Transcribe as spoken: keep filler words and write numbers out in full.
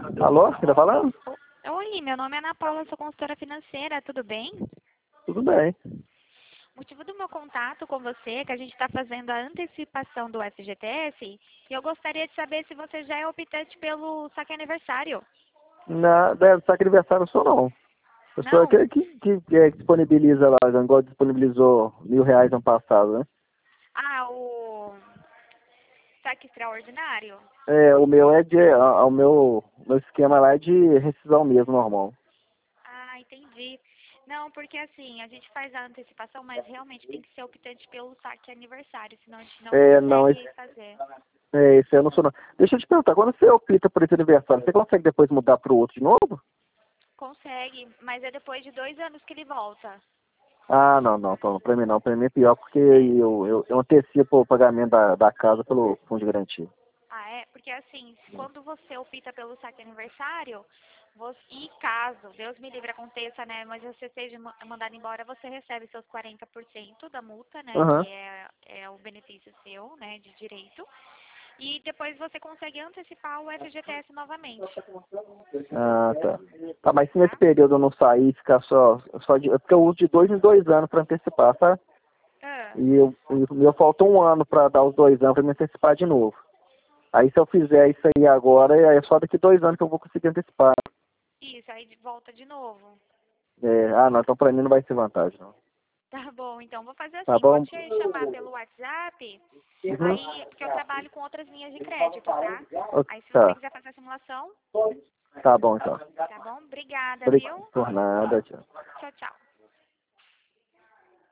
Alô, quem tá falando? Oi, meu nome é Ana Paula, sou consultora financeira, tudo bem? Tudo bem. O motivo do meu contato com você é que a gente está fazendo a antecipação do F G T S e eu gostaria de saber se você já é optante pelo saque aniversário. Na, deve estar aniversário não sou não. Eu sou Não? aquele que, que, que é, que disponibiliza lá, igual disponibilizou mil reais ano passado, né? Ah, o saque extraordinário? É, o meu é de. A, a- o meu, meu esquema lá é de rescisão mesmo, normal. Ah, entendi. Não, porque assim, a gente faz a antecipação, mas realmente tem que ser optante pelo saque aniversário, senão a gente não É, não, esse, consegue fazer. é, esse eu não sou não. Deixa eu te perguntar, quando você opta por esse aniversário, você consegue depois mudar pro outro de novo? Consegue, mas é depois de dois anos que ele volta. Ah, não, não, então, pra mim não, pra mim é pior porque É. eu, eu, eu antecipo o pagamento da, da casa pelo fundo de garantia. Ah, é? Porque assim, quando você opta pelo saque aniversário, você, e caso, Deus me livre, aconteça, né, mas você seja ma- mandado embora, você recebe seus quarenta por cento da multa, né, Aham. que é, é o benefício seu, né, de direito. E depois você consegue antecipar o F G T S novamente, Ah, tá. Tá, mas se nesse tá? período eu não sair, ficar só, só de, é porque eu uso de dois em dois anos para antecipar, sabe? Ah, E eu, e o meu falta um ano para dar os dois anos para me antecipar de novo. Aí se eu fizer isso aí agora, é só daqui dois anos que eu vou conseguir antecipar. isso, aí de- volta de novo. É, ah, não, então para mim não vai ser vantagem, não. Tá bom, então vou fazer Tá assim, vou bom? te chamar pelo WhatsApp, Uhum. aí, porque eu trabalho com outras linhas de crédito, tá? Ó, Aí se você tá, quiser fazer a simulação, tá bom então. tá bom? Obrigada, Por, viu? por nada, tchau.